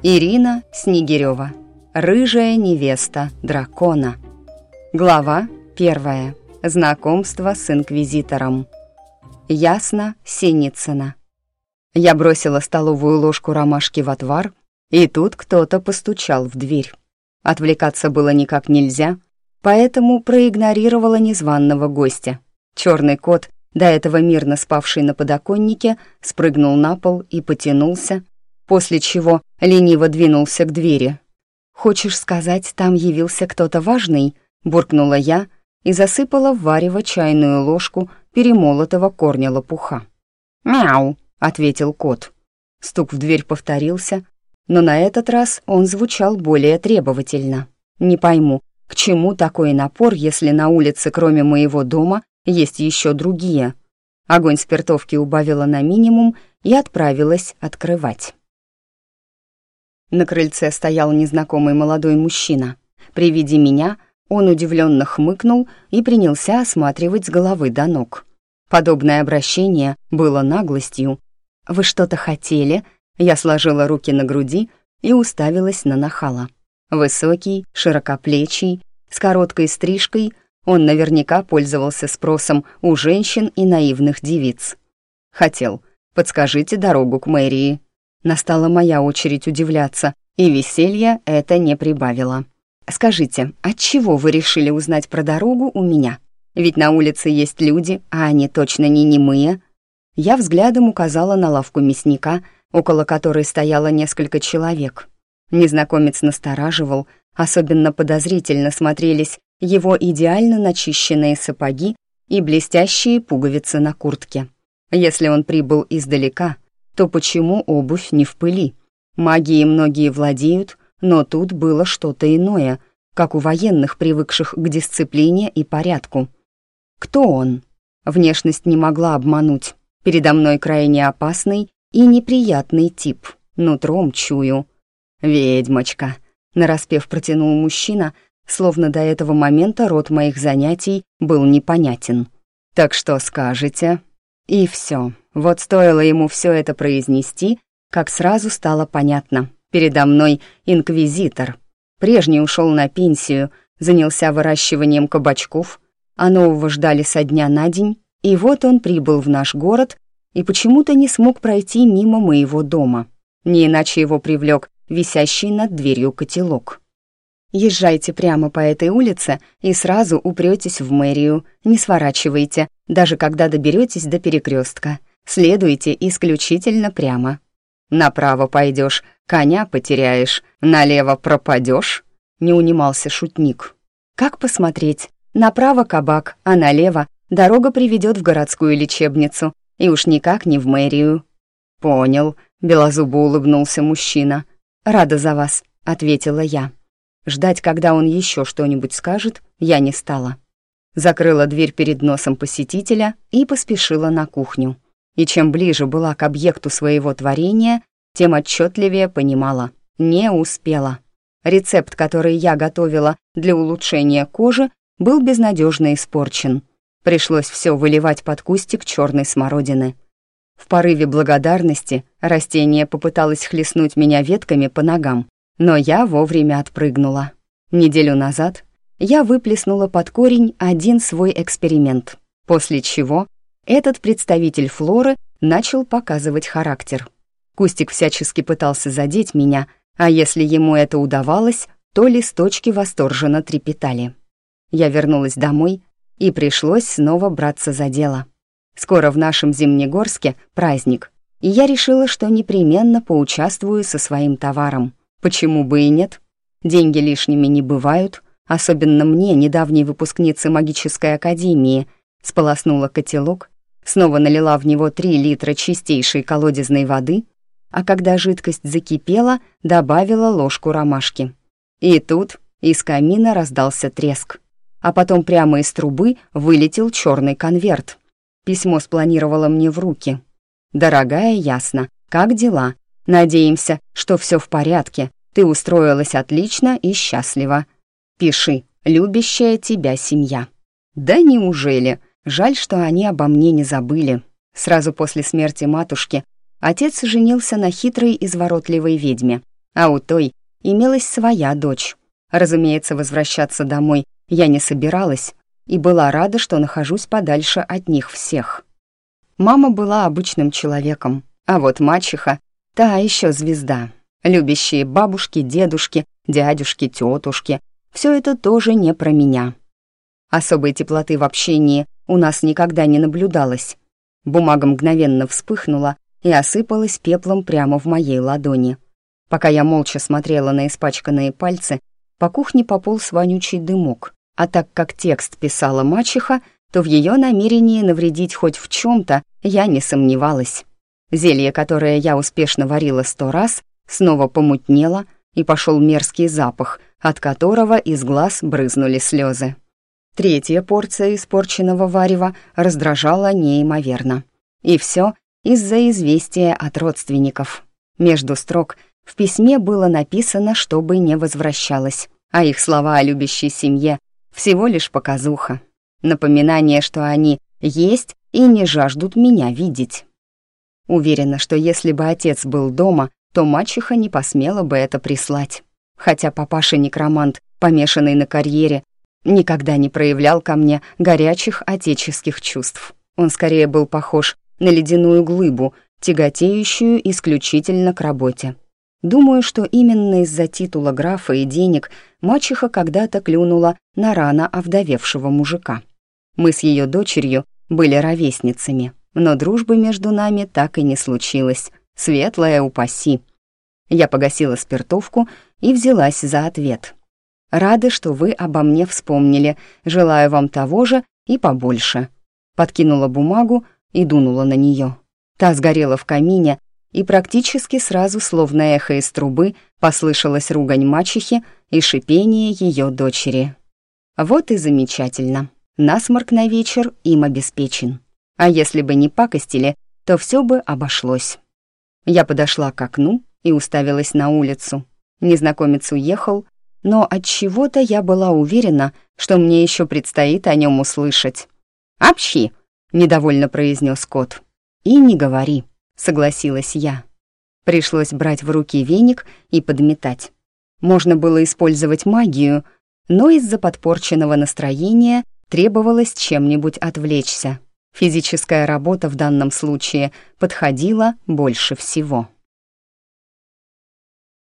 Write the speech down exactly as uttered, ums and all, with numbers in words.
Ирина Снегирева. Рыжая невеста дракона. Глава первая. Знакомство с инквизитором. Ясна Синицына. Я бросила столовую ложку ромашки в отвар, и тут кто-то постучал в дверь. Отвлекаться было никак нельзя, поэтому проигнорировала незваного гостя. Черный кот, до этого мирно спавший на подоконнике, спрыгнул на пол и потянулся, после чего лениво двинулся к двери. «Хочешь сказать, там явился кто-то важный?» — буркнула я и засыпала в варево чайную ложку перемолотого корня лопуха. «Мяу!» — ответил кот. Стук в дверь повторился, но на этот раз он звучал более требовательно. Не пойму, к чему такой напор, если на улице, кроме моего дома, есть еще другие. Огонь спиртовки убавила на минимум и отправилась открывать. На крыльце стоял незнакомый молодой мужчина. При виде меня он удивленно хмыкнул и принялся осматривать с головы до ног. Подобное обращение было наглостью. «Вы что-то хотели?» Я сложила руки на груди и уставилась на нахала. Высокий, широкоплечий, с короткой стрижкой, он наверняка пользовался спросом у женщин и наивных девиц. «Хотел. Подскажите дорогу к мэрии». Настала моя очередь удивляться, и веселья это не прибавило. «Скажите, отчего вы решили узнать про дорогу у меня? Ведь на улице есть люди, а они точно не немые». Я взглядом указала на лавку мясника, около которой стояло несколько человек. Незнакомец настораживал, особенно подозрительно смотрелись его идеально начищенные сапоги и блестящие пуговицы на куртке. Если он прибыл издалека, то почему обувь не в пыли? Магией многие владеют, но тут было что-то иное, как у военных, привыкших к дисциплине и порядку. Кто он? Внешность не могла обмануть. Передо мной крайне опасный и неприятный тип. Нутром чую. «Ведьмочка», — нараспев протянул мужчина, словно до этого момента род моих занятий был непонятен. «Так что скажете?» И все. Вот стоило ему все это произнести, как сразу стало понятно. Передо мной инквизитор. Прежний ушел на пенсию, занялся выращиванием кабачков, а нового ждали со дня на день, и вот он прибыл в наш город и почему-то не смог пройти мимо моего дома. Не иначе его привлек висящий над дверью котелок. «Езжайте прямо по этой улице и сразу упретесь в мэрию. Не сворачивайте, даже когда доберетесь до перекрестка. Следуйте исключительно прямо. Направо пойдешь, коня потеряешь, налево пропадешь», — не унимался шутник. «Как посмотреть? Направо кабак, а налево дорога приведет в городскую лечебницу, и уж никак не в мэрию». «Понял», — белозубо улыбнулся мужчина. «Рада за вас», — ответила я. Ждать, когда он еще что-нибудь скажет, я не стала. Закрыла дверь перед носом посетителя и поспешила на кухню. И чем ближе была к объекту своего творения, тем отчетливее понимала — не успела. Рецепт, который я готовила для улучшения кожи, был безнадежно испорчен. Пришлось все выливать под кустик черной смородины. В порыве благодарности растение попыталось хлестнуть меня ветками по ногам, но я вовремя отпрыгнула. Неделю назад я выплеснула под корень один свой эксперимент, после чего этот представитель флоры начал показывать характер. Кустик всячески пытался задеть меня, а если ему это удавалось, то листочки восторженно трепетали. Я вернулась домой, и пришлось снова браться за дело. Скоро в нашем Зимнегорске праздник, и я решила, что непременно поучаствую со своим товаром. Почему бы и нет? Деньги лишними не бывают, особенно мне, недавней выпускнице магической академии. Сполоснула котелок, снова налила в него три литра чистейшей колодезной воды, а когда жидкость закипела, добавила ложку ромашки. И тут из камина раздался треск, а потом прямо из трубы вылетел черный конверт. Письмо спланировало мне в руки. «Дорогая Ясна, как дела? Надеемся, что все в порядке. Ты устроилась отлично и счастлива. Пиши, любящая тебя семья». Да неужели? Жаль, что они обо мне не забыли. Сразу после смерти матушки отец женился на хитрой изворотливой ведьме. а у той имелась своя дочь. Разумеется, возвращаться домой я не собиралась и была рада, что нахожусь подальше от них всех. Мама была обычным человеком, а вот мачеха — та еще звезда. Любящие бабушки, дедушки, дядюшки, тетушки — все это тоже не про меня. Особой теплоты в общении у нас никогда не наблюдалось. Бумага мгновенно вспыхнула и осыпалась пеплом прямо в моей ладони. Пока я молча смотрела на испачканные пальцы, по кухне пополз вонючий дымок, а так как текст писала мачеха, то в ее намерении навредить хоть в чем-то я не сомневалась. Зелье, которое я успешно варила сто раз, снова помутнело, и пошел мерзкий запах, от которого из глаз брызнули слезы. Третья порция испорченного варева раздражала неимоверно. И все из-за известия от родственников. Между строк в письме было написано, чтобы не возвращалась, а их слова о любящей семье всего лишь показуха. Напоминание, что они есть и не жаждут меня видеть. Уверена, что если бы отец был дома, то мачеха не посмела бы это прислать. Хотя папаша-некромант, помешанный на карьере, никогда не проявлял ко мне горячих отеческих чувств. Он скорее был похож на ледяную глыбу, тяготеющую исключительно к работе. Думаю, что именно из-за титула графа и денег мачеха когда-то клюнула на рано овдовевшего мужика. Мы с ее дочерью были ровесницами, но дружбы между нами так и не случилось. Светлая упаси. Я погасила спиртовку и взялась за ответ. Рады, что вы обо мне вспомнили. Желаю вам того же и побольше. Подкинула бумагу и дунула на нее. Та сгорела в камине, и практически сразу, словно эхо из трубы, послышалась ругань мачехи и шипение ее дочери. Вот и замечательно. Насморк на вечер им обеспечен. А если бы не пакостили, то все бы обошлось. Я подошла к окну и уставилась на улицу. Незнакомец уехал, но от чего-то я была уверена, что мне еще предстоит о нем услышать. «Общи!» — недовольно произнес кот. «И не говори», — согласилась я. Пришлось брать в руки веник и подметать. Можно было использовать магию, но из-за подпорченного настроения требовалось чем-нибудь отвлечься. Физическая работа в данном случае подходила больше всего.